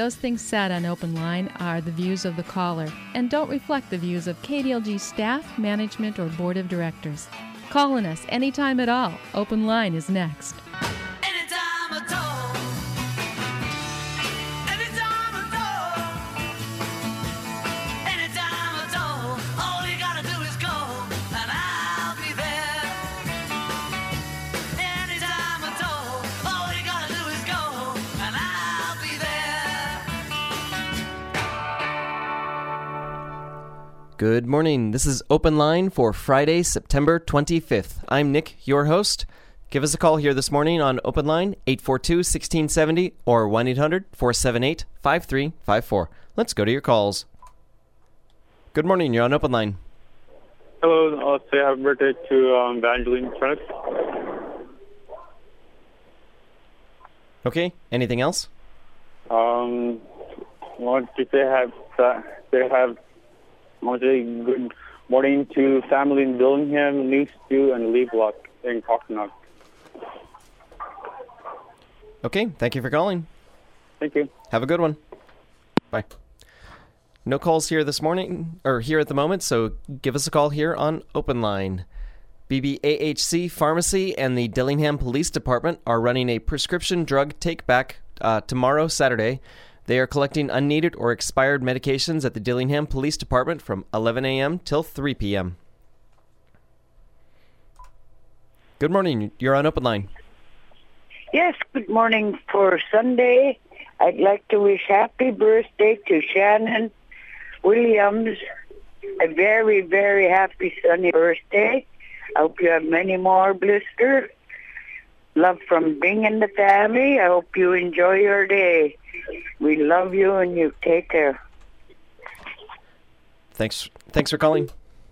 those things said on Open Line are the views of the caller and don't reflect the views of KDLG staff, management, or board of directors. Call on us anytime at all. Open Line is next. Anytime at all. Anytime at all. Anytime at all. All you gotta do is call and I'll be there. Anytime at all. All you gotta do is call and I'll be there. Good morning. This is Open Line for Friday, September 25th. I'm Nick, your host. Give us a call here this morning on Open Line, 842-1670 or 1-800-478-5354. Let's go to your calls. Good morning. You're on Open Line. Hello, I'll say happy birthday to Evangeline Trent. Okay. Anything else? Want to say good morning to family in Dillingham, New Stew, and Lee Block in Cocknock. Okay. Thank you for calling. Thank you. Have a good one. Bye. No calls here this morning, or here at the moment, so give us a call here on Open Line. BBAHC Pharmacy and the Dillingham Police Department are running a prescription drug take-back tomorrow, Saturday. They are collecting unneeded or expired medications at the Dillingham Police Department from 11 a.m. till 3 p.m. Good morning. You're on Open Line. Yes, good morning for Sunday. I'd like to wish happy birthday to Shannon Williams. A very, very happy sunny birthday. I hope you have many more blisters. Love from Bing and the family. I hope you enjoy your day. We love you and you take care. Thanks for calling.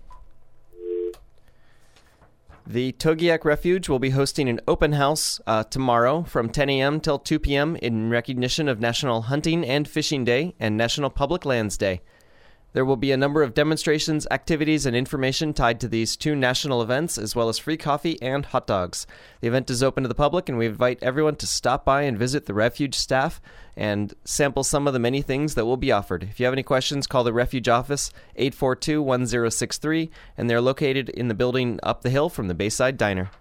The Togiak Refuge will be hosting an open house tomorrow from 10 a.m. till 2 p.m. in recognition of National Hunting and Fishing Day and National Public Lands Day. There will be a number of demonstrations, activities, and information tied to these two national events, as well as free coffee and hot dogs. The event is open to the public, and we invite everyone to stop by and visit the Refuge staff and sample some of the many things that will be offered. If you have any questions, call the Refuge office, 842-1063, and they're located in the building up the hill from the Bayside Diner.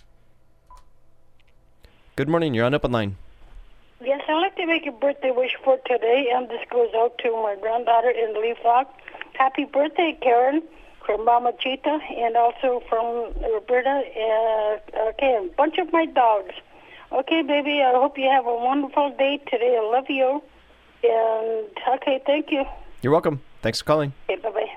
Good morning. You're on Open Line. Yes, I'd like to make a birthday wish for today, and this goes out to my granddaughter in the Leaf Lock. Happy birthday, Karen, from Mama Cheetah, and also from Roberta, okay, a bunch of my dogs. Okay, baby, I hope you have a wonderful day today. I love you. And, okay, thank you. You're welcome. Thanks for calling. Okay, bye-bye.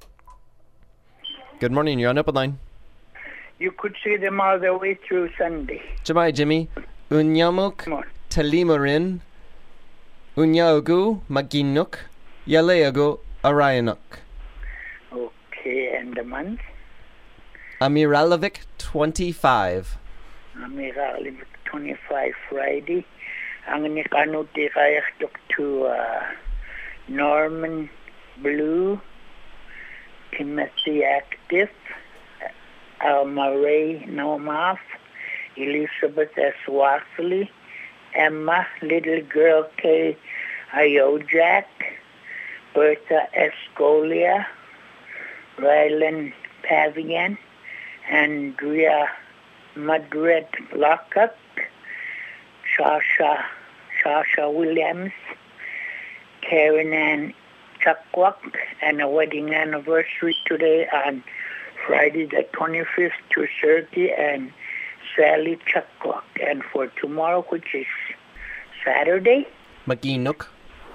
Good morning. You're on Open Line. You could see them all the way through Sunday. Jamai Jimmy. Unyamuk. Come on. Talimarin, Unyaogu, Maginuk, Yaleago, Arayanuk. Okay, and the month? Amiralovic, 25. Amiralovic, 25, Friday. Ang nikanuti kaya to Norman Blue, Timothy Active, Alma Ray Nomaf, Elizabeth S. Waxley, Emma, Little Girl K. Iojak, Bertha Escolia, Rylan Pavian, Andrea Madrid Lockup, Shasha Williams, Karen Ann Chuckwalk, and a wedding anniversary today on Friday the 25th to 30, and Sally Chuckwalk. And for tomorrow, which is Saturday? Maginuk.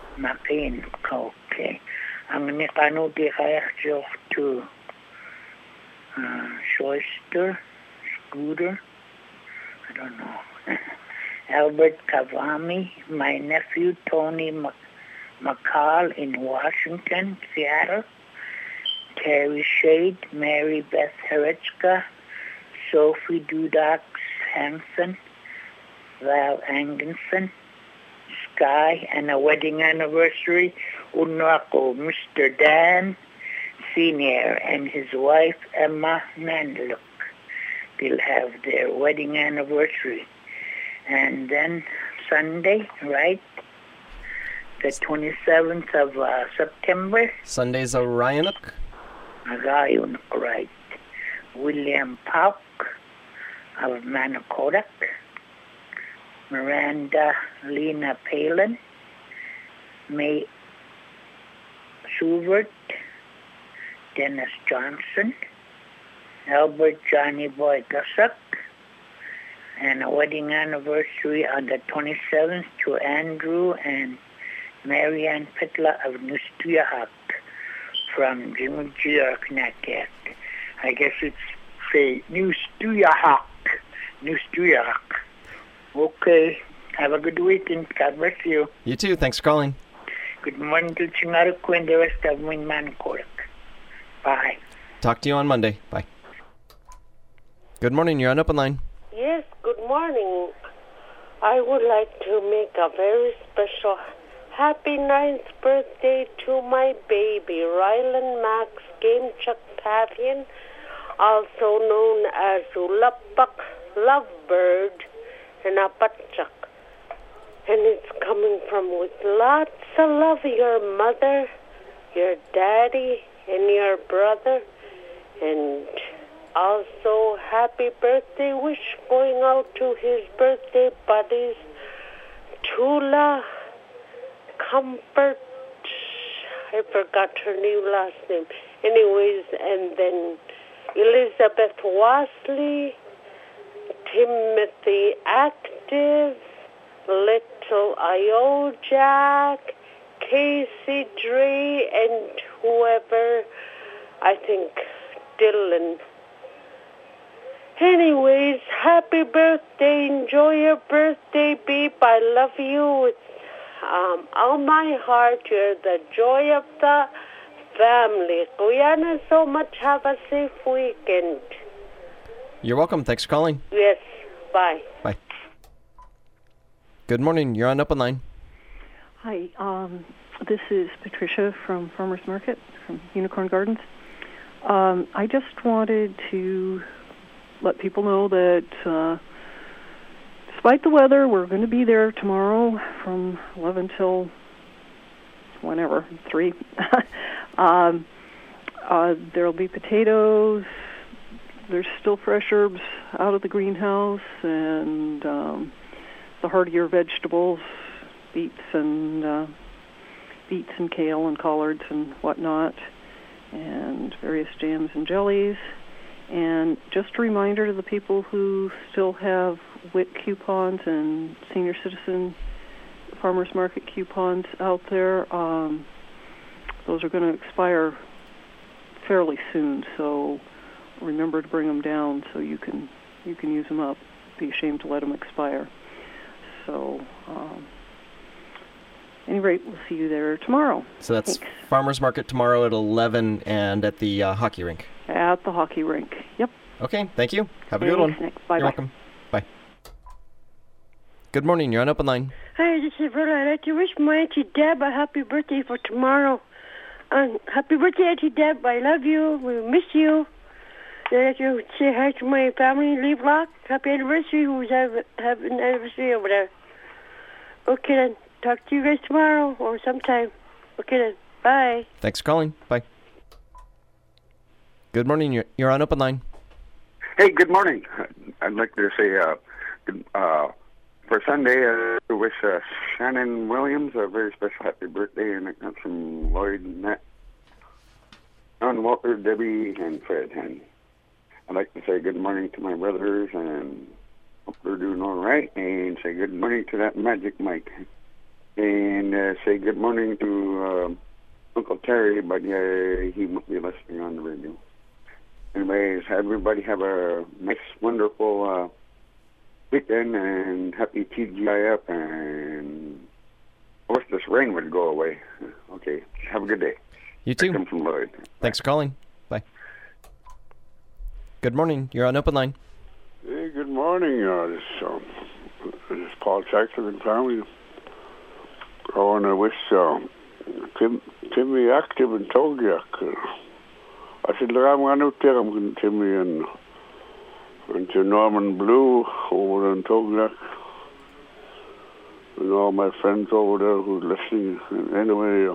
Okay. Ang nikanuti kaya to Shoister, Scooter, I don't know. Albert Kavami, my nephew Tony McCall in Washington, Seattle, Terry Shade, Mary Beth Hereczka, Sophie Dudax Hansen, Val Angenson, Sky, and a wedding anniversary, Unwako, Mr. Dan Sr. and his wife Emma Nanlook. They'll have their wedding anniversary. And then Sunday, right? the 27th of September. Sunday's Orionuk. Agayon, right. William Pauk of Manakodak. Miranda Lena Palin. May Suvert. Dennis Johnson. Albert Johnny Boy Gussup. And a wedding anniversary on the 27th to Andrew and Marianne Pitla of Nustuyahak from Jimmy G. Connecticut. I guess it's say Nustuyahak. Nustuyahak. Okay. Have a good weekend. God bless you. You too. Thanks for calling. Good morning to Chingaruku and the rest of Mankodak. Bye. Talk to you on Monday. Bye. Good morning. You're on Open Line. Yes, good morning. I would like to make a very special happy 9th birthday to my baby, Rylan Max Gamechuk Pavian, also known as Ulapak Lovebird and Apatchuk. And it's coming from with lots of love, your mother, your daddy, and your brother, and also happy birthday wish going out to his birthday buddies, Tula, Comfort, I forgot her new last name. Anyways, and then Elizabeth Wasley, Timothy Active, Little Io Jack, Casey Dre, and whoever, I think Dylan. Anyways, happy birthday. Enjoy your birthday, babe. I love you with all my heart. You're the joy of the family. Guyana so much. Have a safe weekend. You're welcome. Thanks for calling. Yes. Bye. Bye. Good morning. You're on Open Line. Hi. This is Patricia from Farmers Market, from Unicorn Gardens. I just wanted to let people know that despite the weather, we're going to be there tomorrow from 11 till whenever, 3. There'll be potatoes. There's still fresh herbs out of the greenhouse, and the heartier vegetables, beets and kale and collards and whatnot, and various jams and jellies. And just a reminder to the people who still have WIC coupons and senior citizen farmers market coupons out there, those are going to expire fairly soon, so remember to bring them down so you can use them up. Be ashamed to let them expire. So, at any rate, we'll see you there tomorrow. So that's Thanks. Farmers Market tomorrow at 11 and at the hockey rink. At the hockey rink. Yep. Okay, thank you. Have a good one. Thanks. Bye-bye. You're welcome. Bye. Good morning. You're on Open Line. Hi, this is Rhoda. I'd like to wish my Auntie Deb a happy birthday for tomorrow. Happy birthday, Auntie Deb. I love you. We miss you. I'd like to say hi to my family in Lee Block. Happy anniversary, who's having an anniversary over there. Okay, then. Talk to you guys tomorrow or sometime. Okay, then. Bye. Thanks for calling. Bye. Good morning. You're on Open Line. Hey, good morning. I'd like to say for Sunday, I wish Shannon Williams a very special happy birthday, and it comes from Lloyd, Matt, John, Walter, Debbie, and Fred. And I'd like to say good morning to my brothers, and hope they're doing all right, and say good morning to that Magic Mike, and say good morning to Uncle Terry, but he won't be listening on the radio. Anyways, everybody have a nice, wonderful weekend, and happy TGIF, and I wish this rain would go away. Okay, have a good day. You too. Come from Lloyd. Thanks for calling. Bye. Good morning. You're on Open Line. Hey, good morning. This is Paul Jackson and family. I want to wish Timmy Active and Togiak. I said, look, I'm going out there. I'm going to Timmy and to Norman Blue over in Togiak. and all my friends over there who's listening. Anyway,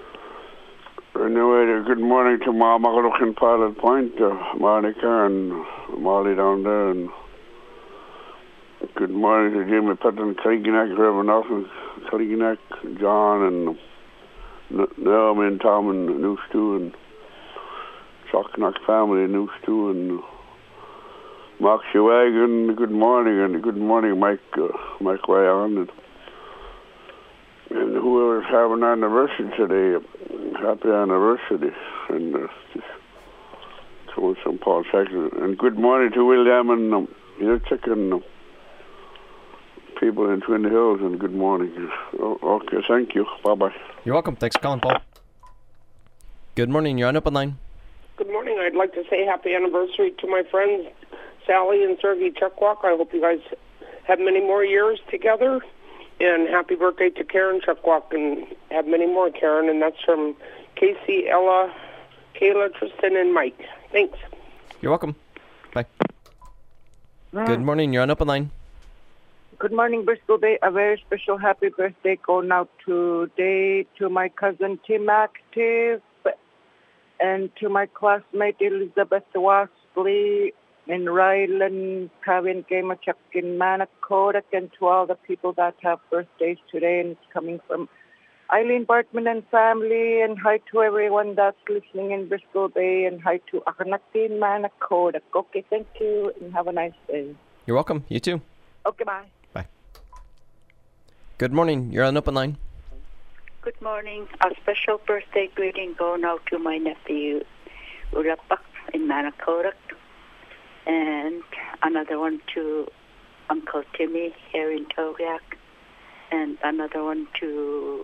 good morning to Mama looking Pilot Point, Monica and Molly down there, and good morning to Jimmy Patton, Cleaneck, Reverend Austin Cleaneck, John, and Naomi and Tom and New Stew, and Chocknock family, New Stew, and Mark Shewagon, good morning, and good morning, Mike Ryan, and whoever's having an anniversary today, happy anniversary, and just throwing some Paul Saxon. And good morning to William and your chicken people in Twin Hills, and good morning. Okay, thank you. Bye-bye. You're welcome. Thanks for calling, Paul. Good morning. You're on Open Line. Good morning. I'd like to say happy anniversary to my friends Sally and Sergey Chukwak. I hope you guys have many more years together. And happy birthday to Karen Chukwak, and have many more, Karen. And that's from Casey, Ella, Kayla, Tristan, and Mike. Thanks. You're welcome. Bye. Good morning. You're on Open Line. Good morning, Bristol Bay. A very special happy birthday going out today to my cousin Tim Active and to my classmate Elizabeth Wasley in Ryland, Kevin Gamachuk in Manakodak, and to all the people that have birthdays today. And it's coming from Eileen Bartman and family, and hi to everyone that's listening in Bristol Bay, and hi to Akanakti in Manakodak. Okay, thank you, and have a nice day. You're welcome. You too. Okay, bye. Bye. Good morning. You're on Open Line. Good morning. A special birthday greeting going out to my nephew, Urapak in Manakodak. And another one to Uncle Timmy here in Togiak. And another one to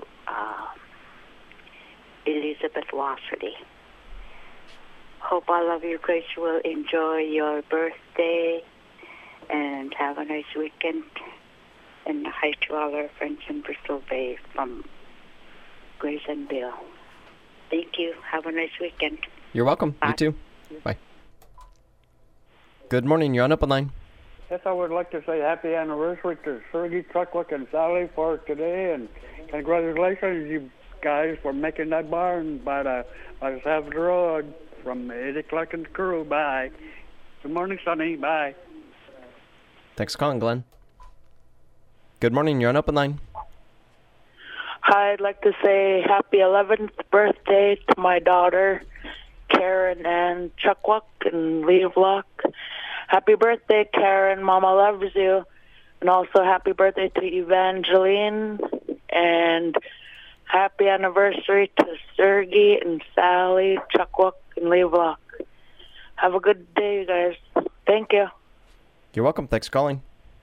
Elizabeth Wasserly. Hope all of you guys will enjoy your birthday and have a nice weekend. And hi to all our friends in Bristol Bay from Grace and Bill. Thank you. Have a nice weekend. You're welcome. Bye. You too. Bye. Good morning. You're on Open Line. Yes, I would like to say happy anniversary to Sergey Truckwick and Sally for today, and congratulations, you guys, for making that barn by the Savage Road from Eddie Clark and crew. Bye. Good morning, Sonny. Bye. Thanks for calling, Glenn. Good morning. You're on Open Line. Hi, I'd like to say happy 11th birthday to my daughter, Karen and Chukwak in Levelock. Happy birthday, Karen. Mama loves you. And also happy birthday to Evangeline. And happy anniversary to Sergey and Sally, Chukwak and Levelock. Have a good day, you guys. Thank you. You're welcome. Thanks for calling.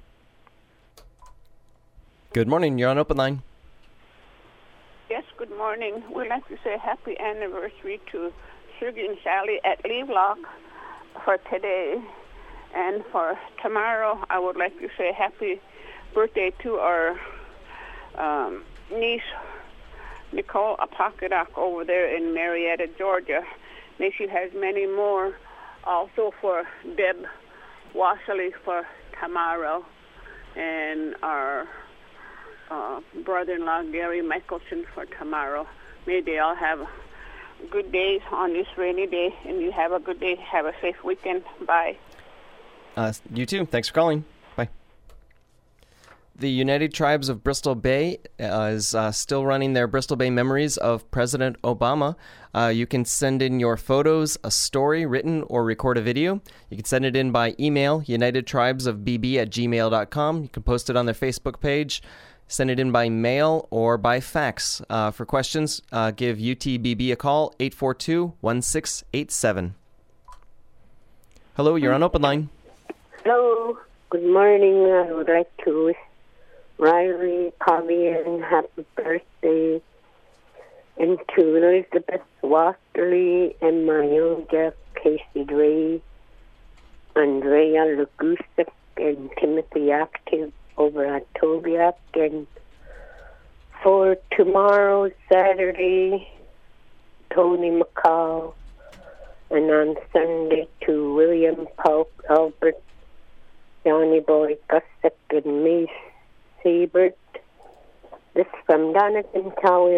Good morning. You're on Open Line. Yes, good morning. We'd like to say happy anniversary to Sergey and Sally at Levelock for today. And for tomorrow, I would like to say happy birthday to our niece, Nicole Apocadoc, over there in Marietta, Georgia. May she has many more. Also for Deb Wasserly for tomorrow. And our brother-in-law, Gary Michelson, for tomorrow. May they all have good days on this rainy day, and you have a good day. Have a safe weekend. Bye. You too. Thanks for calling. Bye. The United Tribes of Bristol Bay is still running their Bristol Bay Memories of President Obama. You can send in your photos, a story, written or record a video. You can send it in by email, unitedtribesofbb@gmail.com. You can post it on their Facebook page. Send it in by mail or by fax. For questions, give UTBB a call, 842-1687. Hello, you're on Open Line. Hello, good morning. I would like to wish Riley, Pavian, happy birthday, and to Elizabeth Wasterly and my young Jeff, Casey Dre, Andrea Lagusik, and Timothy Active over at Tobiak. And for tomorrow, Saturday, Tony McCall, and on Sunday to William Polk, Albert, Johnny Boy Gussick, and Mace Siebert, This is from Donegan County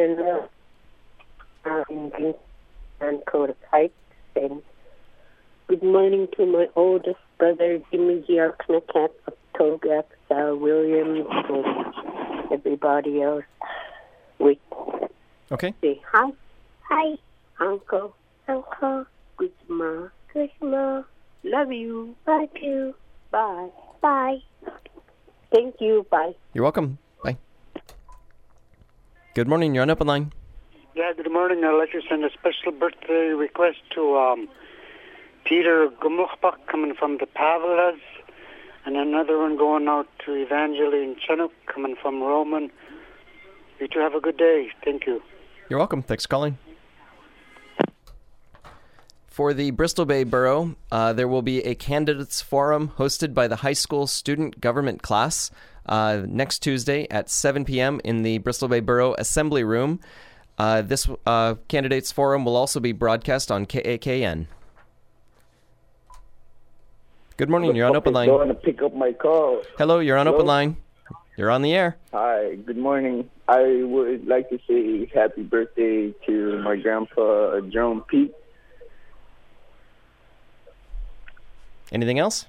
and Coda Pike saying, good morning to my oldest brother, Jimmy G. Arkanakat of Togak, Sal Williams, and everybody else. We Okay. say hi. Hi, Uncle. Uncle. Guzma. Guzma. Love you. Love you. Bye. Bye. Thank you. Bye. You're welcome. Bye. Good morning. You're on Open Line. Yeah, good morning. I'd like to send a special birthday request to Peter Gumuchbach coming from the Pavlas, and another one going out to Evangeline Chinook coming from Roman. You two have a good day. Thank you. You're welcome. Thanks for calling. For the Bristol Bay Borough, there will be a candidates forum hosted by the high school student government class next Tuesday at 7 p.m. in the Bristol Bay Borough Assembly Room. This candidates forum will also be broadcast on KAKN. Good morning. You're on Open Line. Going to pick up my call. Hello. You're on Hello? Open Line. You're on the air. Hi. Good morning. I would like to say happy birthday to my grandpa, Jerome Pete. Anything else?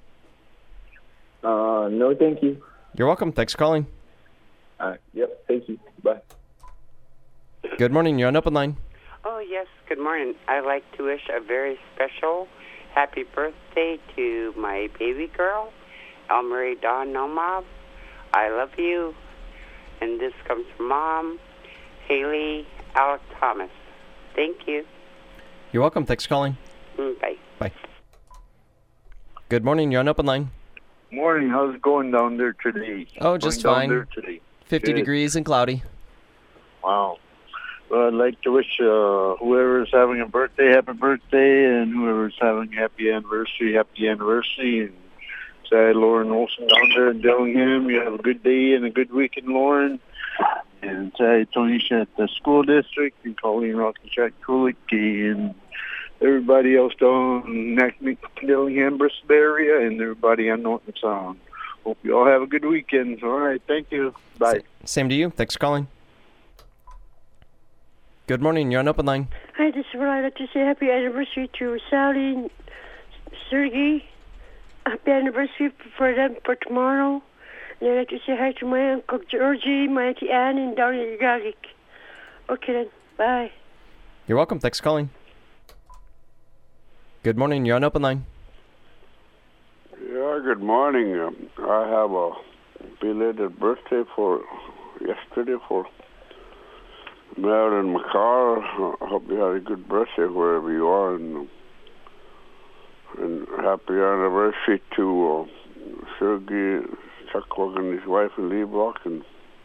No, thank you. You're welcome. Thanks for calling. Yep. Thank you. Bye. Good morning. You're on Open Line. Oh, yes. Good morning. I'd like to wish a very special happy birthday to my baby girl, Elmarie Dawn Nomov. I love you. And this comes from Mom, Haley, Alec Thomas. Thank you. You're welcome. Thanks for calling. Bye. Bye. Good morning. You're on Open Line. Morning. How's it going down there today? Oh, just Going fine. down there today. 50 Good. degrees and cloudy. Wow. Well, I'd like to wish whoever's having a birthday, happy birthday, and whoever's having happy anniversary. And say, Lauren Olson down there in Dillingham, you have a good day and a good weekend, Lauren. And say, Tonisha at the school district, and Colleen Rockenchak Kulik, and everybody else down in Dillingham, Bristol area, and everybody on Norton Sound. Hope you all have a good weekend. All right, thank you. Bye. Same to you. Thanks for calling. Good morning. You're on Open Line. Hi, this is what I'd like to say happy anniversary to Sally, Sergey. Happy anniversary for them for tomorrow. And I'd like to say hi to my Uncle Georgie, my Auntie Anne, and down in Gagic. Okay then, bye. You're welcome. Thanks for calling. Good morning. You're on Open Line. Yeah, good morning. I have a belated birthday for yesterday for Marilyn McCarr. I hope you had a good birthday wherever you are, and happy anniversary to Sergey Chuckwag and his wife in Lee Block, and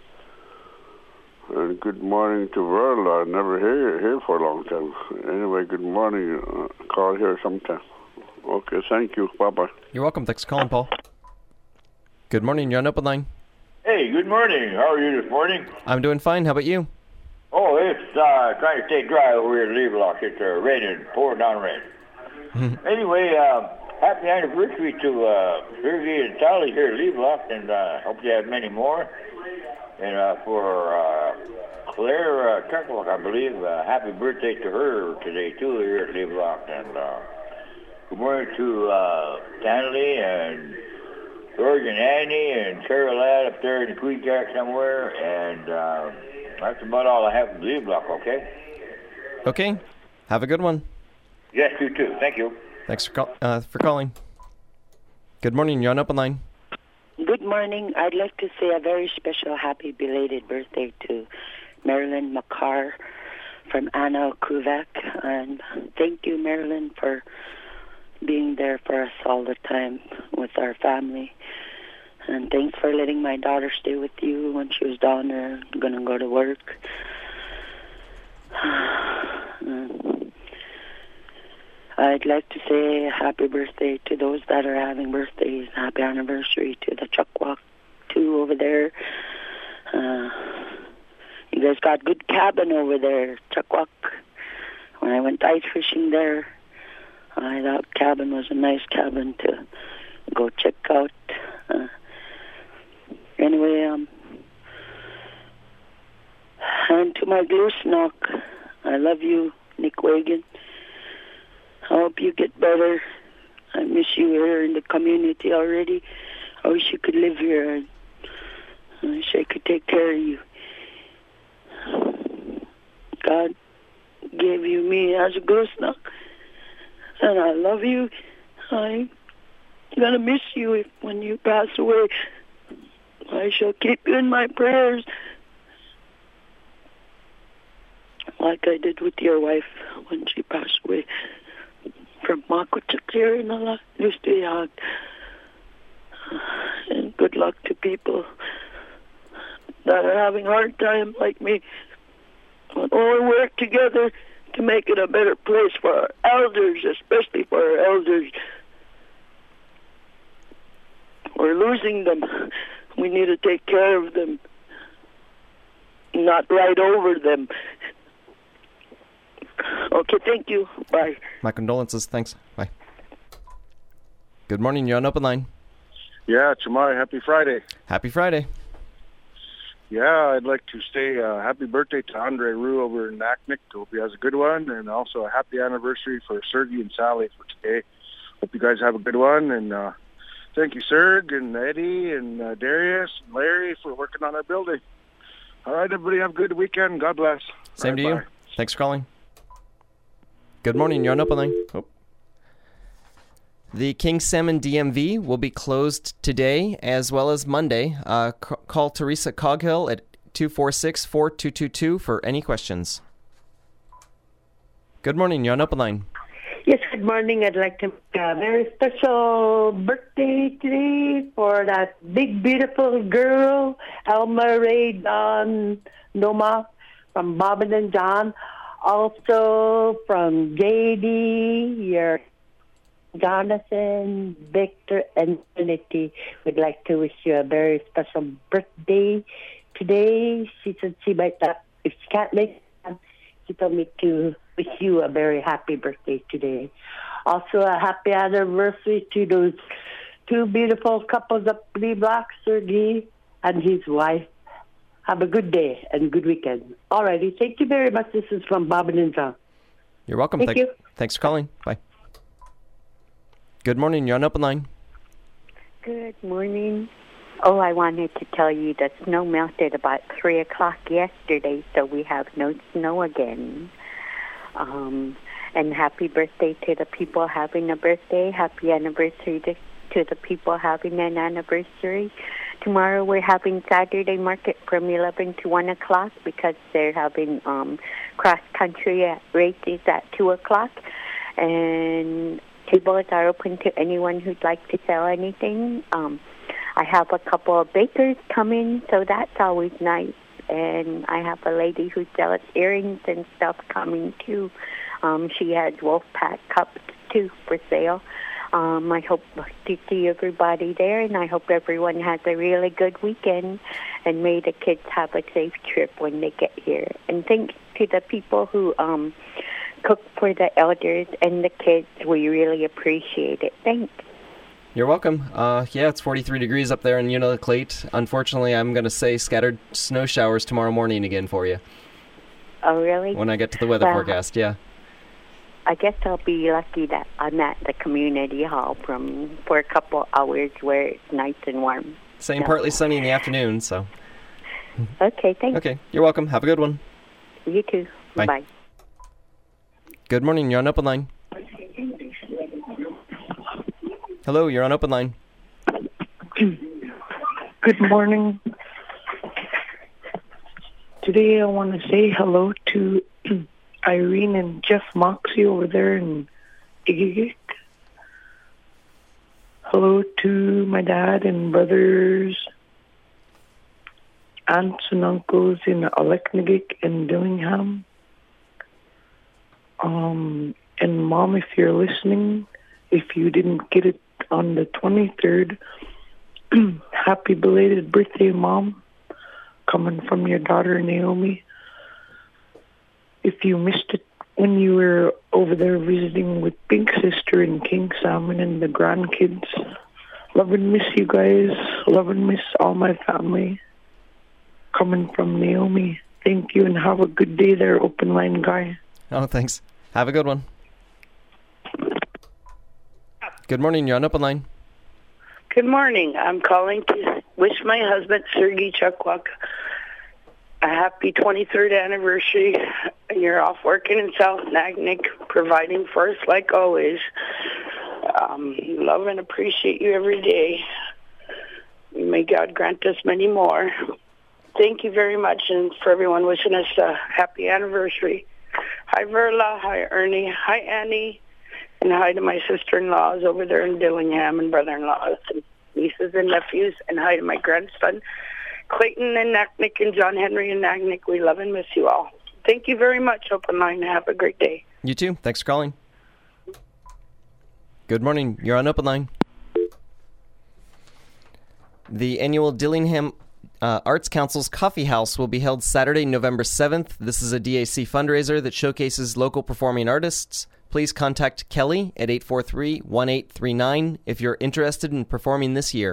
good morning to Verla. I never hear for a long time. Anyway, good morning. Call here sometime. Okay, thank you. Bye-bye. You're welcome. Thanks for calling, Paul. Good morning. You're on Open Line. Hey, good morning. How are you this morning? I'm doing fine. How about you? Oh, it's trying to stay dry over here at Lee Block. It's raining, pouring down rain. Anyway, happy anniversary to Sergey and Sally here at Lee Block, and hope you have many more. And for Claire Chuckwalk, I believe, happy birthday to her today, too, here at Lee Block. And good morning to Stanley and George and Annie and Carol Ladd up there in the Queen Jack somewhere. And that's about all I have from Lee Block, okay? Okay. Have a good one. Yes, you too. Thank you. Thanks for calling. Good morning. You're on Open Line. Good morning. I'd like to say a very special happy belated birthday to Marilyn McCarr from Anna Kuvak. And thank you, Marilyn, for being there for us all the time with our family. And thanks for letting my daughter stay with you when she was down there going to go to work. I'd like to say happy birthday to those that are having birthdays. Happy anniversary to the Chuckwalk 2 over there. You guys got good cabin over there, Chuckwalk. When I went ice fishing there, I thought cabin was a nice cabin to go check out. Anyway, And to my glue snock, I love you, Nick Wagan. I hope you get better. I miss you here in the community already. I wish you could live here. And I wish I could take care of you. God gave you me as a glue snock. And I love you. I'm going to miss you when you pass away. I shall keep you in my prayers. Like I did with your wife when she passed away. From Makuchak here in Allah, Lustuyag. And good luck to people that are having a hard time like me. We'll all work together to make it a better place for our elders, especially for our elders. We're losing them. We need to take care of them, not ride over them. Okay, thank you. Bye. My condolences. Thanks. Bye. Good morning. You're on Open Line. Yeah, Chamari, happy Friday. Happy Friday. Yeah, I'd like to say happy birthday to Andre Rue over in Naknek. Hope he has a good one. And also a happy anniversary for Sergey and Sally for today. Hope you guys have a good one. And thank you, Serg and Eddie and Darius and Larry for working on our building. All right, everybody, have a good weekend. God bless. Same to you. Bye. Thanks for calling. Good morning. You're on Open Line. Oh. The King Salmon DMV will be closed today as well as Monday. Call Teresa Coghill at 246-4222 for any questions. Good morning. You're on Open Line. Yes, good morning. I'd like to make a very special birthday today for that big, beautiful girl, Alma Ray Dawn Noma from Bobbin and John. Also from JD, your Jonathan, Victor, and Trinity. We'd like to wish you a very special birthday today. She said she might not, if she can't make it, she told me to wish you a very happy birthday today. Also, a happy anniversary to those two beautiful couples up Lee Block, Sergey and his wife. Have a good day and good weekend. All righty. Thank you very much. This is from Bobbin and John. You're welcome. Thank you. Thanks for calling. Bye. Good morning. You're on Open Line. Good morning. Oh, I wanted to tell you the snow melted about 3 o'clock yesterday, so we have no snow again. And happy birthday to the people having a birthday. Happy anniversary to the people having an anniversary. Tomorrow we're having Saturday market from 11 to 1 o'clock because they're having cross-country races at 2 o'clock. And tables are open to anyone who'd like to sell anything. I have a couple of bakers coming, so that's always nice. And I have a lady who sells earrings and stuff coming, too. She has Wolfpack cups, too, for sale. I hope to see everybody there, and I hope everyone has a really good weekend, and may the kids have a safe trip when they get here. And thanks to the people who cook for the elders and the kids. We really appreciate it. Thanks. You're welcome. Yeah, it's 43 degrees up there in Unalakleet. Unfortunately, I'm going to say scattered snow showers tomorrow morning again for you. Oh, really? When I get to the weather forecast, yeah. I guess I'll be lucky that I'm at the community hall for a couple hours where it's nice and warm. Saying partly sunny in the afternoon, so. Okay, thanks. Okay, you're welcome. Have a good one. You too. Bye. Bye. Good morning. You're on Open Line. Hello, you're on Open Line. Good morning. Today I want to say hello to Irene and Jeff Moxie over there in Igigik. Hello to my dad and brothers, aunts and uncles in Aleknagik and Dillingham. And Mom, if you're listening, if you didn't get it on the 23rd, happy belated birthday, Mom, coming from your daughter, Naomi. If you missed it when you were over there visiting with Pink Sister and King Salmon and the grandkids, love and miss you guys. Love and miss all my family. Coming from Naomi. thank you and have a good day there, open line guy. Oh, thanks. Have a good one. Good morning. You're on Open Line. Good morning. I'm calling to wish my husband, Sergey Chukwak, a happy 23rd anniversary. You're off working in South Nagnik, providing for us like always. Love and appreciate you every day. May God grant us many more. Thank you very much, and for everyone wishing us a happy anniversary. Hi, Verla. Hi, Ernie. Hi, Annie. And hi to my sister-in-laws over there in Dillingham and brother-in-laws and nieces and nephews. And hi to my grandson, Clayton and Nagnik and John Henry and Nagnik. We love and miss you all. Thank you very much, Open Line. Have a great day. You too. Thanks for calling. Good morning. You're on Open Line. The annual Dillingham Arts Council's Coffee House will be held Saturday, November 7th. This is a DAC fundraiser that showcases local performing artists. Please contact Kelly at 843-1839 if you're interested in performing this year.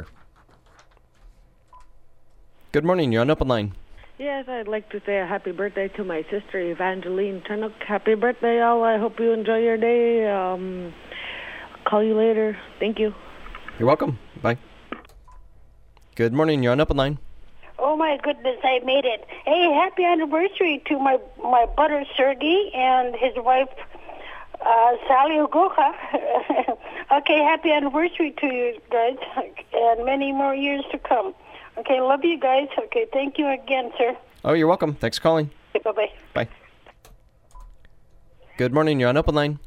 Good morning. You're on Open Line. Yes, I'd like to say a happy birthday to my sister, Evangeline Turnock. Happy birthday, all. I hope you enjoy your day. Call you later. Thank you. You're welcome. Bye. Good morning. You're on Open Line. Oh, my goodness, I made it. Hey, happy anniversary to my brother, Sergey, and his wife, Sally Ugocha. Okay, happy anniversary to you guys, and many more years to come. Okay, love you guys. Okay, thank you again, sir. Oh, you're welcome. Thanks for calling. Okay, bye-bye. Bye. Good morning. You're on Open Line.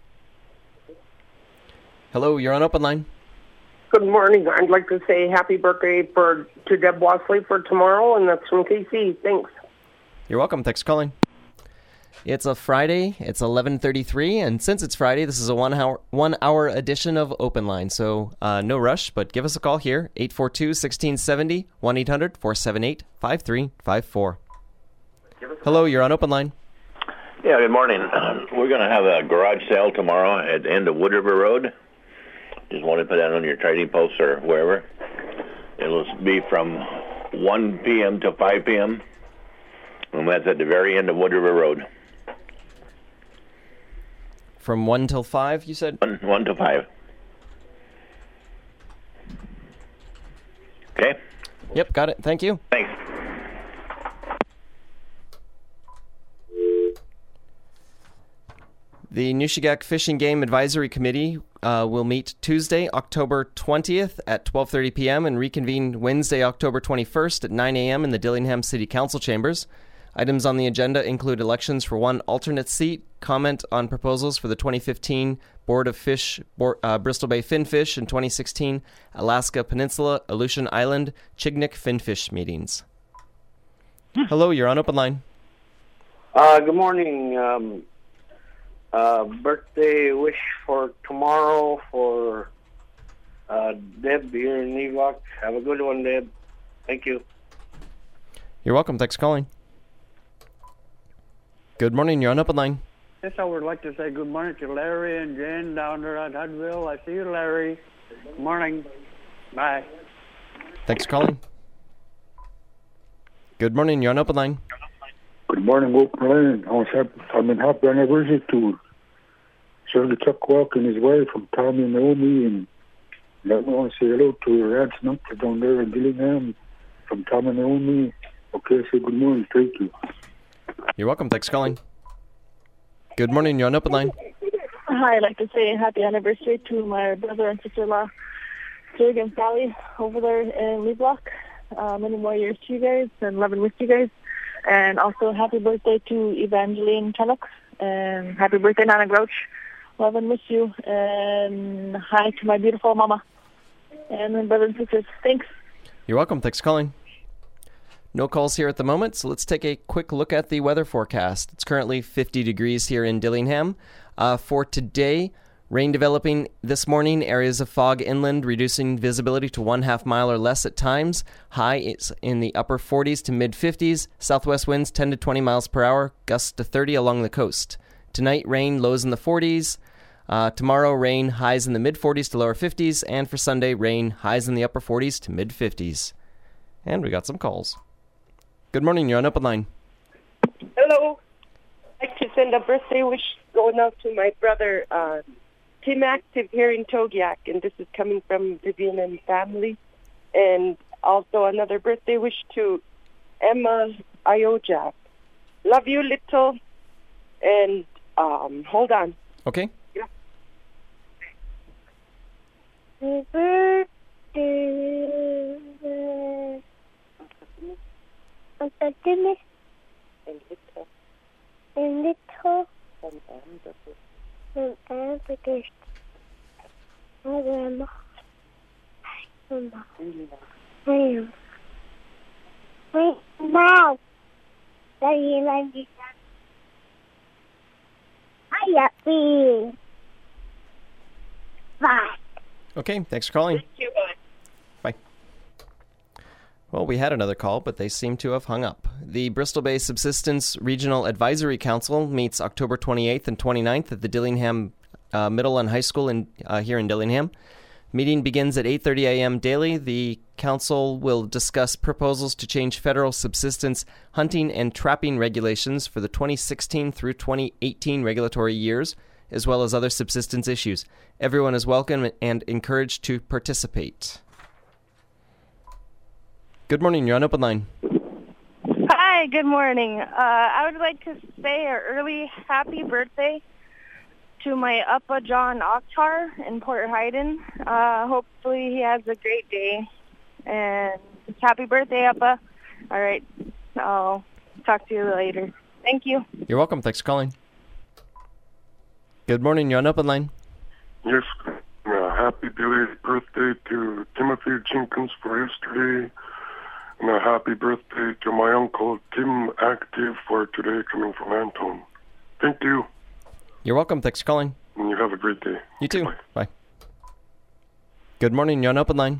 Hello, you're on Open Line. Good morning. I'd like to say happy birthday to Deb Wasley for tomorrow, and that's from KC. Thanks. You're welcome. Thanks for calling. It's a Friday. It's 11:33, and since it's Friday, this is a one-hour edition of Open Line. So no rush, but give us a call here, 842-1670, 1-800-478-5354. Hello, you're on Open Line. Yeah, good morning. We're going to have a garage sale tomorrow at the end of Wood River Road. Just want to put that on your trading post or wherever. It'll be from 1 p.m. to 5 p.m., and that's at the very end of Wood River Road. From 1 till 5, you said? 1 to 5. Okay? Yep, got it. Thank you. Thanks. The Nushagak Fish and Game Advisory Committee will meet Tuesday, October 20th at 12:30 p.m. and reconvene Wednesday, October 21st at 9 a.m. in the Dillingham City Council chambers. Items on the agenda include elections for one alternate seat, comment on proposals for the 2015 Board of Fish, Bristol Bay Finfish, and 2016 Alaska Peninsula, Aleutian Island, Chignik Finfish meetings. Hello, you're on Open Line. Good morning. Birthday wish for tomorrow for Deb here in Nevok. Have a good one, Deb. Thank you. You're welcome. Thanks for calling. Good morning. You're on Open Line. Yes, I would like to say good morning to Larry and Jen down there at Hudville. I see you, Larry. Good morning. Bye. Thanks for calling. Good morning. You're on Open Line. Good morning, Open Line. I'm in happy anniversary to Shirley Chuckwalk and his wife from Tommy and Naomi, and I want to say hello to your aunts and uncle down there in Dillingham from Tommy and Naomi. Okay, say good morning. Thank you. You're welcome. Thanks for calling. Good morning. You're on Open Line. Hi, I'd like to say happy anniversary to my brother and sister-in-law, Jig and Sally, over there in Lee Block. Many more years to you guys, and love and miss you guys. And also happy birthday to Evangeline Turnock. And happy birthday, Nana Grouch. Love and miss you. And hi to my beautiful mama. And my brothers and sisters. Thanks. You're welcome. Thanks for calling. No calls here at the moment, so let's take a quick look at the weather forecast. It's currently 50 degrees here in Dillingham. For today, rain developing this morning, areas of fog inland, reducing visibility to 1/2 mile or less at times. High is in the upper 40s to mid-50s. Southwest winds 10 to 20 miles per hour, gusts to 30 along the coast. Tonight, rain, lows in the 40s. Tomorrow, rain, highs in the mid-40s to lower 50s. And for Sunday, rain, highs in the upper 40s to mid-50s. And we got some calls. Good morning, you're on Open Line. Hello. I'd like to send a birthday wish going out to my brother, Tim Active here in Togiak, and this is coming from Vivian and family. And also another birthday wish to Emma Iojak. Love you, little. And hold on. Okay. Yeah. Happy birthday. And little. And little. And Amber. And Grandma. Now. Bye. Okay, thanks for calling. Thank you, bye. Bye. Well, we had another call, but they seem to have hung up. The Bristol Bay Subsistence Regional Advisory Council meets October 28th and 29th at the Dillingham Middle and High School here in Dillingham. Meeting begins at 8:30 a.m. daily. The council will discuss proposals to change federal subsistence hunting and trapping regulations for the 2016 through 2018 regulatory years, as well as other subsistence issues. Everyone is welcome and encouraged to participate. Good morning. You're on Open Line. Hi, good morning. I would like to say an early happy birthday to my Uppa John Akhtar in Port Haydn. Hopefully he has a great day. And happy birthday, Uppa. All right. I'll talk to you later. Thank you. You're welcome. Thanks for calling. Good morning. You're on Open Line. Yes. Happy belated birthday to Timothy Jenkins for yesterday. And a happy birthday to my uncle Tim Active for today, coming from Anton. Thank you. You're welcome. Thanks for calling. And you have a great day. You too. Bye. Good morning. You're on Open Line.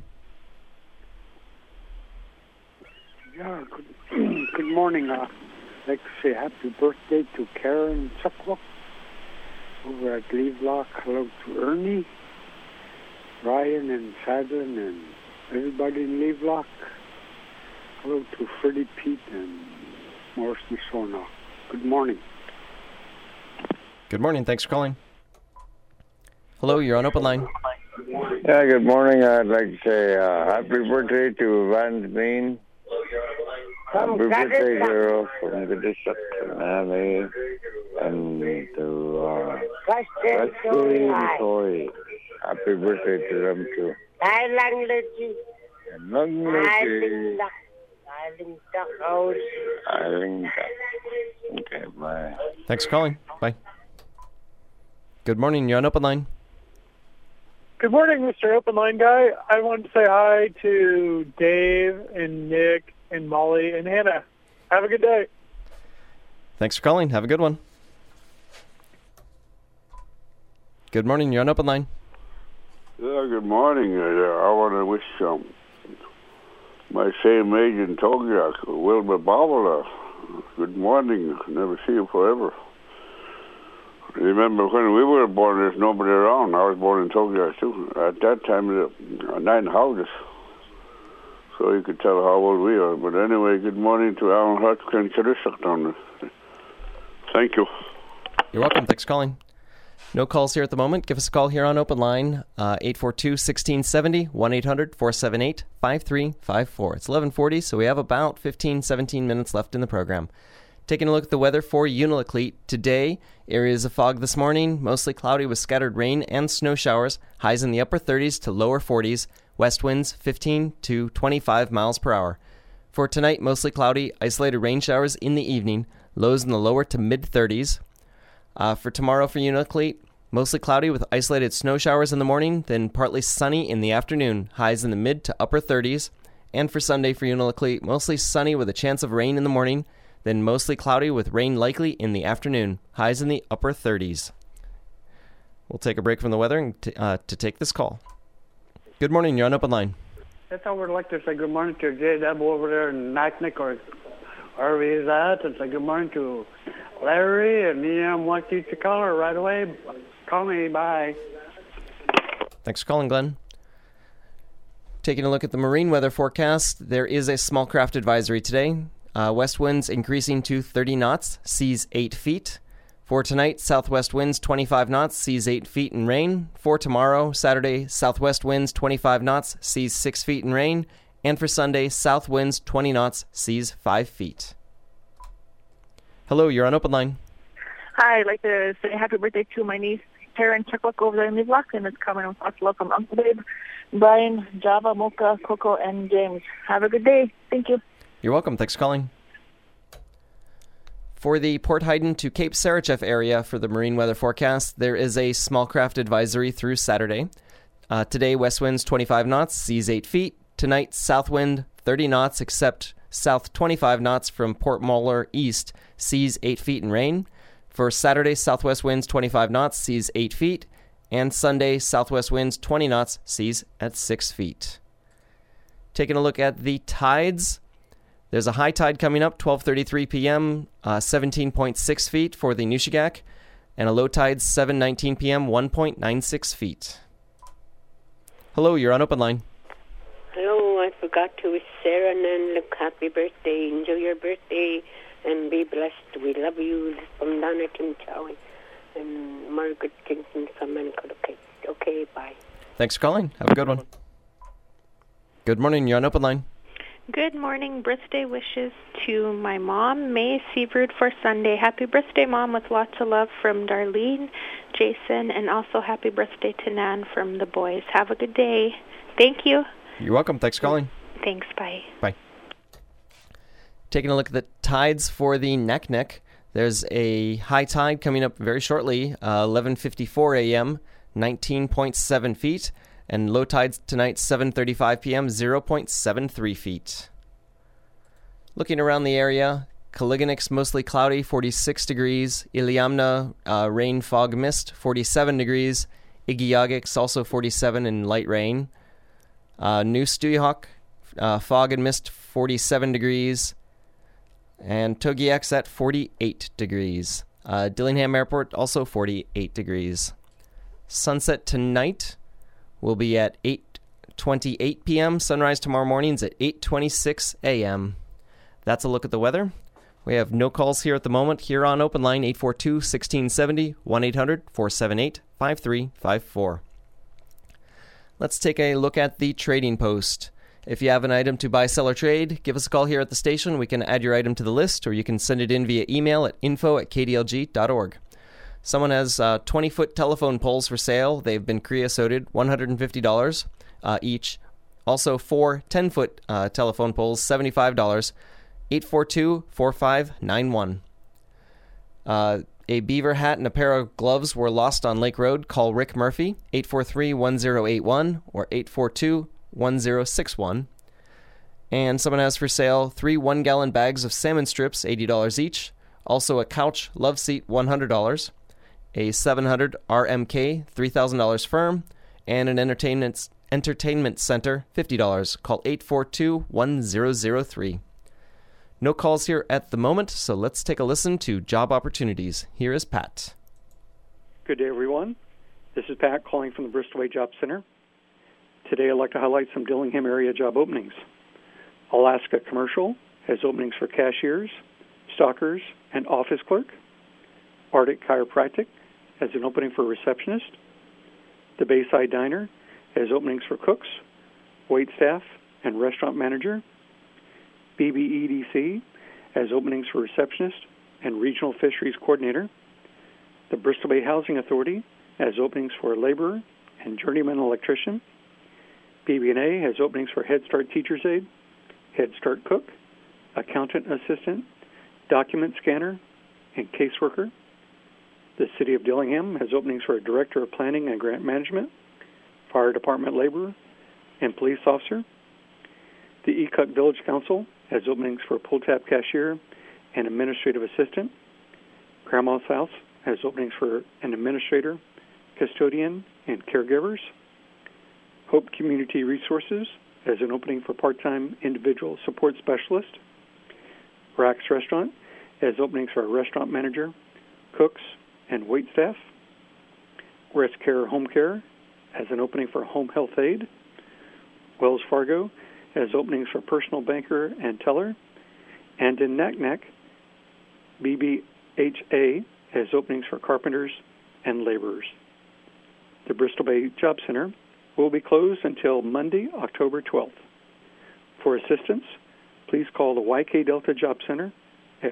Yeah, good morning. I'd like to say happy birthday to Karen Chucklock over at Levelock. Hello to Ernie, Ryan, and Sadlin, and everybody in Levelock. Hello to Freddie Pete and Morris Misona. Good morning. Good morning. Thanks for calling. Hello, you're on Open Line. Yeah, good morning. I'd like to say happy birthday to Van Green. Happy birthday, girl, from the Bishop to Mammy and to Wesley and Tori. Happy birthday to them, too. And long Lucy. Okay, bye. Thanks for calling. Bye. Good morning. You're on Open Line. Good morning, Mr. Open Line Guy. I wanted to say hi to Dave and Nick and Molly and Hannah. Have a good day. Thanks for calling. Have a good one. Good morning. You're on Open Line. Yeah, good morning. I want to wish my same age in Togiak, Wilbur Bobula. Good morning. Never see you forever. Remember when we were born, there's nobody around. I was born in Togiak too. At that time, 9 houses. So you could tell how old we are. But anyway, good morning to Alan Hutch and Kirishak down there. Thank you. You're welcome. Thanks for calling. No calls here at the moment. Give us a call here on Open Line, 842-1670, 1-800-478-5354. It's 11:40, so we have about 17 minutes left in the program. Taking a look at the weather for Unalakleet. Today, areas of fog this morning, mostly cloudy with scattered rain and snow showers, highs in the upper 30s to lower 40s, west winds 15 to 25 miles per hour. For tonight, mostly cloudy, isolated rain showers in the evening, lows in the lower to mid-30s. For tomorrow for Unalakleet, mostly cloudy with isolated snow showers in the morning, then partly sunny in the afternoon, highs in the mid to upper 30s. And for Sunday for Unalakleet, mostly sunny with a chance of rain in the morning, then mostly cloudy with rain likely in the afternoon, highs in the upper 30s. We'll take a break from the weather to take this call. Good morning, you're on Open Line. That's how we'd like to say good morning to J. Deb over there in Naknek or wherever he's at, and say good morning to Larry, and want you to call her right away. Call me, bye. Thanks for calling, Glenn. Taking a look at the marine weather forecast, there is a small craft advisory today. West winds increasing to 30 knots, seas 8 feet. For tonight, southwest winds 25 knots, seas 8 feet and rain. For tomorrow, Saturday, southwest winds 25 knots, seas 6 feet and rain. And for Sunday, south winds 20 knots, seas 5 feet. Hello, you're on Open Line. Hi, I'd like to say happy birthday to my niece, Karen Chuckluck, over there in Levelock, and it's coming with lots of love from Uncle Babe, Brian, Java, Mocha, Coco, and James. Have a good day. Thank you. You're welcome. Thanks for calling. For the Port Haydn to Cape Sarajevo area for the marine weather forecast, there is a small craft advisory through Saturday. Today, west winds 25 knots, seas 8 feet. Tonight, south wind 30 knots, except south 25 knots from Port Muller east, seas 8 feet and rain. For Saturday, southwest winds 25 knots, seas 8 feet. And Sunday, southwest winds 20 knots, seas at 6 feet. Taking a look at the tides. There's a high tide coming up, 12:33 p.m., 17.6 feet for the Nushagak, and a low tide, 7:19 p.m., 1.96 feet. Hello, you're on Open Line. Hello, I forgot to wish Sarah and Nan happy birthday. Enjoy your birthday and be blessed. We love you. This is from Donna Kim Chow and Margaret Kingston from Mankato. Okay, bye. Thanks for calling. Have a good one. Good morning, you're on Open Line. Good morning. Birthday wishes to my mom, May Seaverd, for Sunday. Happy birthday, Mom, with lots of love from Darlene, Jason, and also happy birthday to Nan from the boys. Have a good day. Thank you. You're welcome. Thanks for calling. Thanks. Bye. Bye. Taking a look at the tides for the Naknek. There's a high tide coming up very shortly, 11:54 a.m., 19.7 feet. And low tides tonight, 7:35 p.m., 0.73 feet. Looking around the area, Kaliganik's mostly cloudy, 46 degrees. Iliamna, rain, fog, mist, 47 degrees. Igiagik's also 47 and light rain. New Stuyahok, fog and mist, 47 degrees. And Togiak's at 48 degrees. Dillingham Airport, also 48 degrees. Sunset tonight will be at 8:28 p.m. Sunrise tomorrow morning's at 8:26 a.m. That's a look at the weather. We have no calls here at the moment. Here on Open Line, 842-1670, 1-800-478-5354. Let's take a look at the trading post. If you have an item to buy, sell, or trade, give us a call here at the station. We can add your item to the list, or you can send it in via email at info@kdlg.org. Someone has 20-foot telephone poles for sale. They've been creosoted, $150 each. Also, 4 10-foot telephone poles, $75, 842-4591. A beaver hat and a pair of gloves were lost on Lake Road. Call Rick Murphy, 843-1081 or 842-1061. And someone has for sale 3 one-gallon bags of salmon strips, $80 each. Also a couch love seat, $100. A 700 RMK, $3,000 firm, and an entertainment center, $50. Call 842-1003. No calls here at the moment, so let's take a listen to job opportunities. Here is Pat. Good day, everyone. This is Pat calling from the Bristolway Job Center. Today I'd like to highlight some Dillingham area job openings. Alaska Commercial has openings for cashiers, stockers, and office clerk. Arctic Chiropractic has an opening for receptionist. The Bayside Diner has openings for cooks, wait staff, and restaurant manager. BBEDC has openings for receptionist and regional fisheries coordinator. The Bristol Bay Housing Authority has openings for laborer and journeyman electrician. BB&A has openings for Head Start teacher's aide, Head Start cook, accountant assistant, document scanner, and caseworker. The City of Dillingham has openings for a Director of Planning and Grant Management, Fire Department laborer, and police officer. The Ecook Village Council has openings for a pull-tab cashier and administrative assistant. Grandma's House has openings for an administrator, custodian, and caregivers. Hope Community Resources has an opening for part-time individual support specialist. Rax Restaurant has openings for a restaurant manager, cooks, and wait staff. Rest Care Home Care has an opening for home health aide. Wells Fargo has openings for personal banker and teller. And in Naknek, BBHA has openings for carpenters and laborers. The Bristol Bay Job Center will be closed until Monday, October 12th. For assistance, please call the YK Delta Job Center at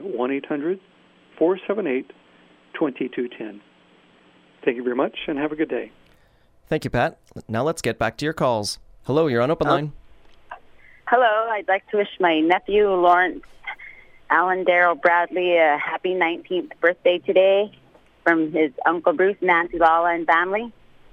1-800-478-2210. Thank you very much, and have a good day. Thank you, Pat. Now let's get back to your calls. Hello, you're on Open Line. Hello, I'd like to wish my nephew, Lawrence Alan Darrell Bradley, a happy 19th birthday today from his Uncle Bruce, Nancy Lala, and family.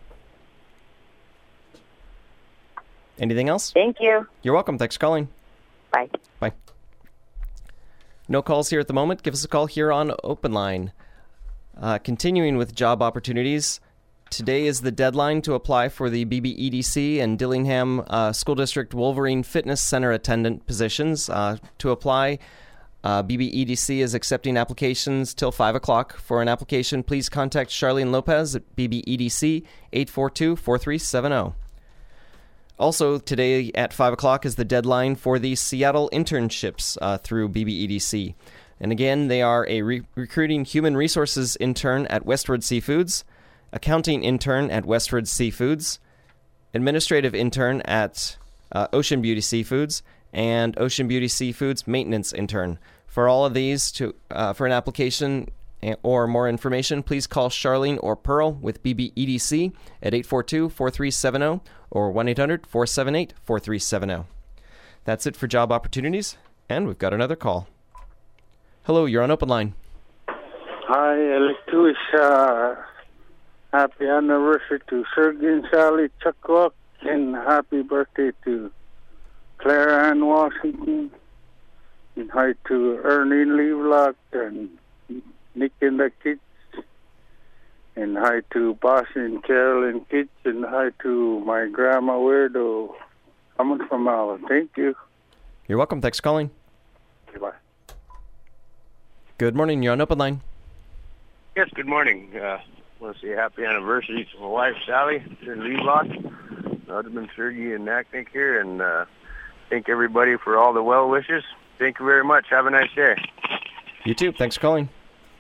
Anything else? Thank you. You're welcome. Thanks for calling. Bye. Bye. No calls here at the moment. Give us a call here on Open Line. Continuing with job opportunities, today is the deadline to apply for the BBEDC and Dillingham School District Wolverine Fitness Center attendant positions. To apply, BBEDC is accepting applications till 5 o'clock. For an application, please contact Charlene Lopez at BBEDC 842-4370. Also, today at 5 o'clock is the deadline for the Seattle internships through BBEDC. And again, they are a recruiting human resources intern at Westward Seafoods, accounting intern at Westward Seafoods, administrative intern at Ocean Beauty Seafoods, and Ocean Beauty Seafoods maintenance intern. For all of these, for an application or more information, please call Charlene or Pearl with BBEDC at 842-4370 or 1-800-478-4370. That's it for job opportunities, and we've got another call. Hello, you're on Open Line. Hi, I'd like to wish happy anniversary to Sergey and Sally Chuckwalk, and happy birthday to Clara Ann Washington, and hi to Ernie Levelock and Nick and the kids, and hi to Boss and Carolyn kids, and hi to my grandma Weirdo coming from Allen. Thank you. You're welcome. Thanks for calling. Goodbye. Good morning. You're on Open Line. Yes, good morning. I want to say happy anniversary to my wife, Sally, here in Levelock, my husband, Sergey, and Naknek here, and thank everybody for all the well wishes. Thank you very much. Have a nice day. You too. Thanks for calling.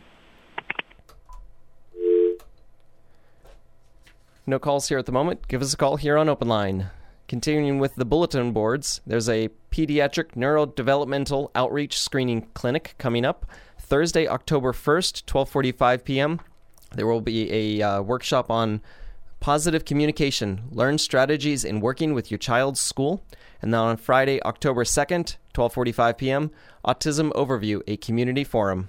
No calls here at the moment. Give us a call here on Open Line. Continuing with the bulletin boards, there's a pediatric neurodevelopmental outreach screening clinic coming up Thursday, October 1st, 12:45 p.m. There will be a workshop on positive communication, learn strategies in working with your child's school. And then on Friday, October 2nd, 12:45 p.m., Autism Overview, a community forum.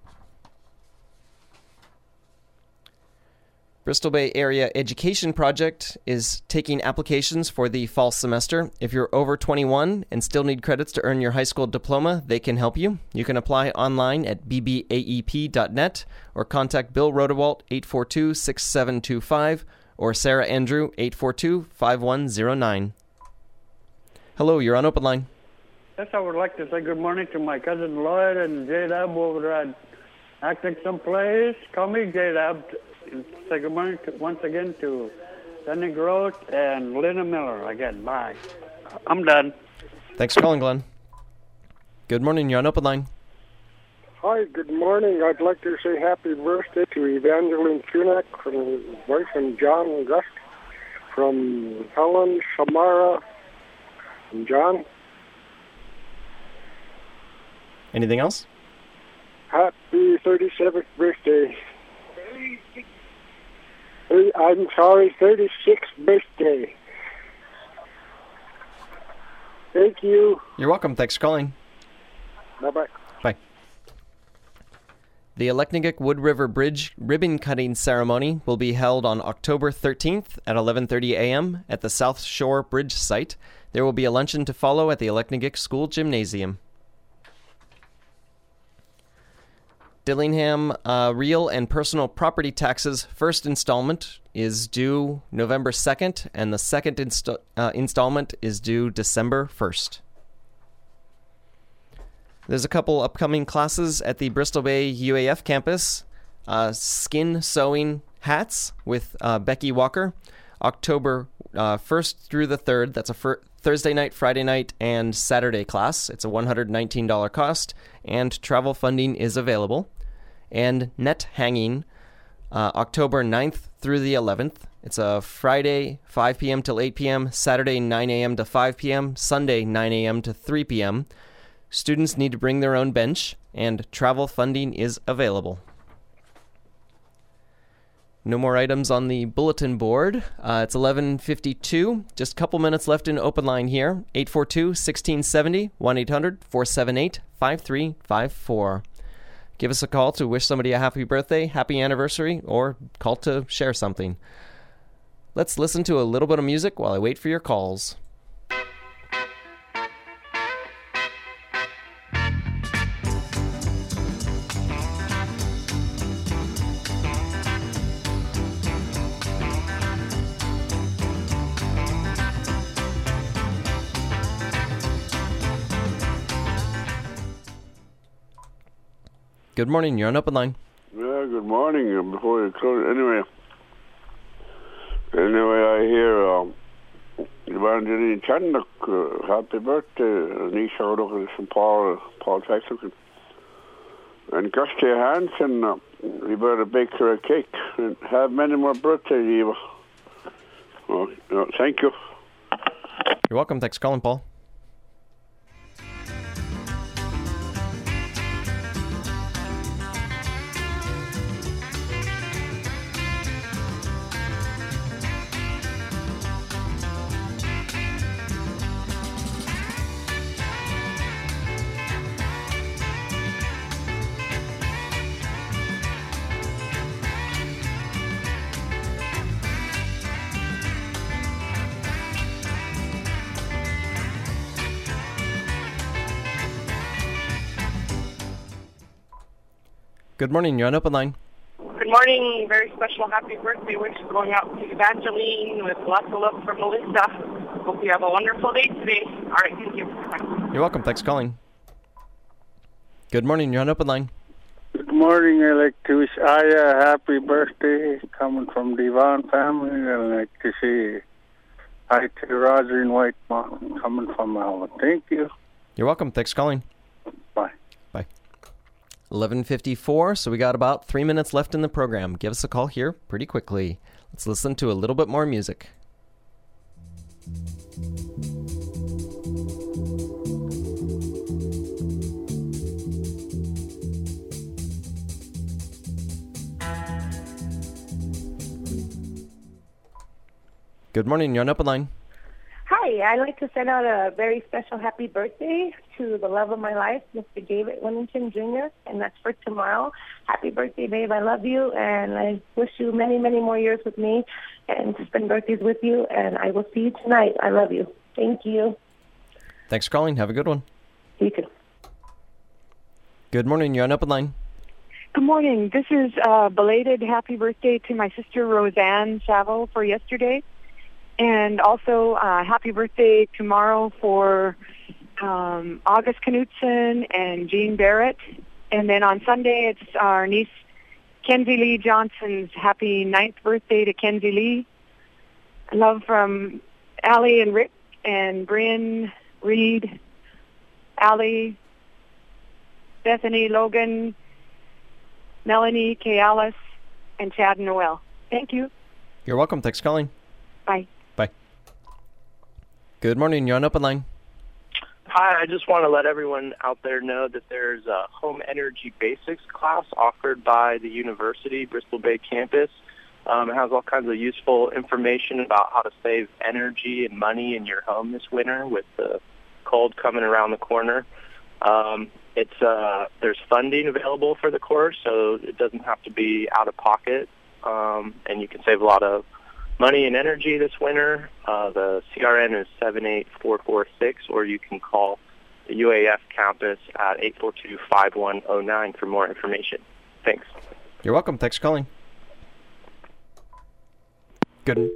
Bristol Bay Area Education Project is taking applications for the fall semester. If you're over 21 and still need credits to earn your high school diploma, they can help you. You can apply online at bbaep.net or contact Bill Rodewalt 842-6725 or Sarah Andrew 842-5109. Hello, you're on Open Line. Yes, I would like to say good morning to my cousin Lloyd and J-Dub over at acting someplace. Call me J-Dub. Say good morning once again to Danny Groth and Lena Miller again. Bye. I'm done. Thanks for calling, Glenn. Good morning. You're on Open Line. Hi, good morning. I'd like to say happy birthday to Evangeline Kunak from his wife and John Gust, from Helen, Samara, and John. Anything else? Happy 37th birthday. I'm sorry, 36th birthday. Thank you. You're welcome. Thanks for calling. Bye-bye. Bye. The Aleknagik Wood River Bridge ribbon cutting ceremony will be held on October 13th at 11:30 a.m. at the South Shore Bridge site. There will be a luncheon to follow at the Aleknagik School Gymnasium. Dillingham real and personal property taxes first installment is due November 2nd, and the second installment is due December 1st. There's a couple upcoming classes at the Bristol Bay UAF campus. Skin sewing hats with Becky Walker, October 1st through the 3rd. That's a Thursday night, Friday night, and Saturday class. It's a $119 cost, and travel funding is available. And net hanging, October 9th through the 11th. It's a Friday, 5 p.m. till 8 p.m., Saturday, 9 a.m. to 5 p.m., Sunday, 9 a.m. to 3 p.m. Students need to bring their own bench, and travel funding is available. No more items on the bulletin board. It's 11:52. Just a couple minutes left in open line here. 842-1670, 1-800-478-5354. Give us a call to wish somebody a happy birthday, happy anniversary, or call to share something. Let's listen to a little bit of music while I wait for your calls. Good morning. You're on Open Line. Yeah, good morning. Before you close, anyway, I hear Evangeline Chandler, happy birthday, Nisha O'Donoghue from Paul Saxon. And Kirsty Hansen, we better bake her a cake and have many more birthdays, Eva. Oh, thank you. You're welcome. Thanks for calling, Paul. Good morning. You're on Open Line. Good morning. Very special happy birthday wish going out to Evangeline with lots of love from Melissa. Hope you have a wonderful day today. All right, thank you. Bye. You're welcome. Thanks for calling. Good morning. You're on Open Line. Good morning. I'd like to wish Aya a happy birthday, coming from the Devon family. I'd like to say hi to Roger in White Mountain, coming from Alvin. Thank you. You're welcome. Thanks for calling. Bye. Bye. 11:54, so we got about 3 minutes left in the program. Give us a call here pretty quickly. Let's listen to a little bit more music. Good morning. You're on Open Line. Hi, I'd like to send out a very special happy birthday to the love of my life, Mr. David Winnington Jr., and that's for tomorrow. Happy birthday, babe. I love you, and I wish you many, many more years with me and to spend birthdays with you, and I will see you tonight. I love you. Thank you. Thanks for calling. Have a good one. You too. Good morning. You're on Open Line. Good morning. This is a belated happy birthday to my sister Roseanne Saville for yesterday. And also, happy birthday tomorrow for August Knutson and Jean Barrett. And then on Sunday, it's our niece, Kenzie Lee Johnson's happy 9th birthday to Kenzie Lee. Love from Allie and Rick and Bryn, Reed, Allie, Bethany, Logan, Melanie, Kay Alice, and Chad and Noel. Thank you. You're welcome. Thanks for calling. Bye. Bye. Good morning. You're on Open Line. Hi, I just want to let everyone out there know that there's a Home Energy Basics class offered by the university, Bristol Bay campus. It has all kinds of useful information about how to save energy and money in your home this winter with the cold coming around the corner. There's funding available for the course, so it doesn't have to be out of pocket, and you can save a lot of money and energy this winter. The CRN is 78446, or you can call the UAF campus at 842-5109 for more information. Thanks. You're welcome. Thanks for calling. Good.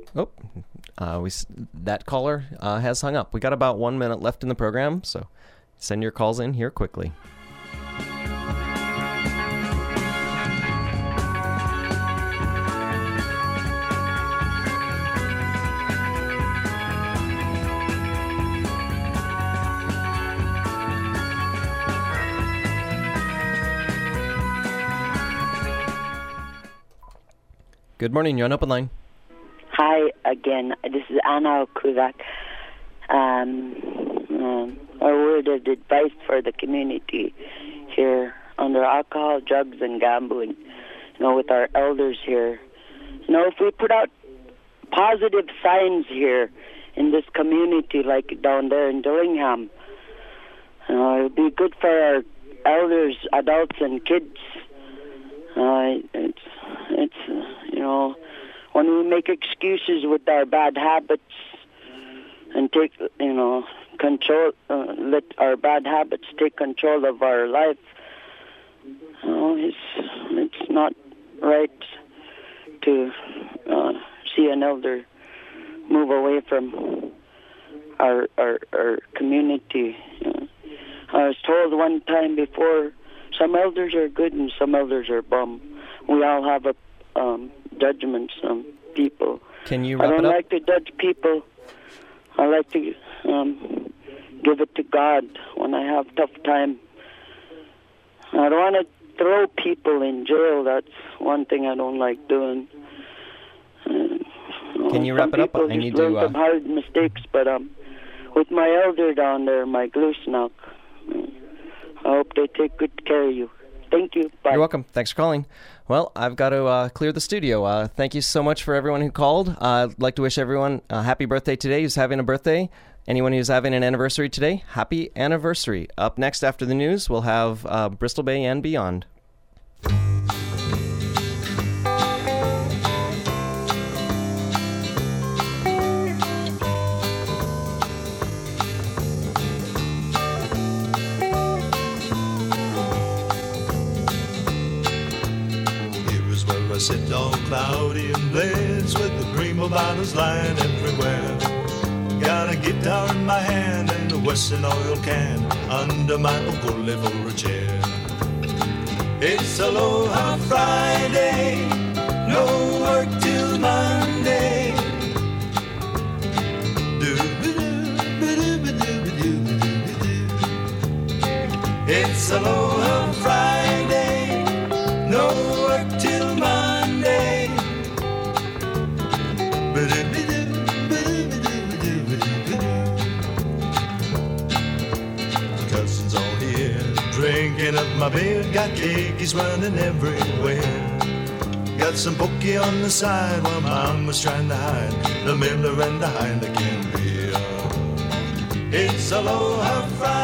That caller has hung up. We got about 1 minute left in the program, so send your calls in here quickly. Good morning. You're on Open Line. Hi again. This is Anna Kuzak. A word of advice for the community here under alcohol, drugs, and gambling. With our elders here. If we put out positive signs here in this community, like down there in Dillingham, it would be good for our elders, adults, and kids. It's when we make excuses with our bad habits and take control, let our bad habits take control of our life. It's not right to see an elder move away from our community. I was told one time before, some elders are good and some elders are bum. We all have judgments on people. Can you wrap I it don't up? like to judge people. I like to give it to God when I have tough time. I don't want to throw people in jail. That's one thing I don't like doing. Can you wrap it up? I need learn to. some hard mistakes, but with my elder down there, my Glusnak, I hope they take good care of you. Thank you. Bye. You're welcome. Thanks for calling. Well, I've got to clear the studio. Thank you so much for everyone who called. I'd like to wish everyone a happy birthday today who's having a birthday. Anyone who's having an anniversary today, happy anniversary. Up next after the news, we'll have Bristol Bay and beyond. I sit all cloudy and blades with the primo bottles lying everywhere. Got a guitar in my hand and a Western oil can under my Okole for a chair. It's Aloha Friday, no work till Monday. It's Aloha Friday, no work till Monday. Cousins all here, drinking up my beer. Got keikis running everywhere. Got some pokey on the side while Mom was trying to hide the Miller and the Heineken beer. It's Aloha Friday.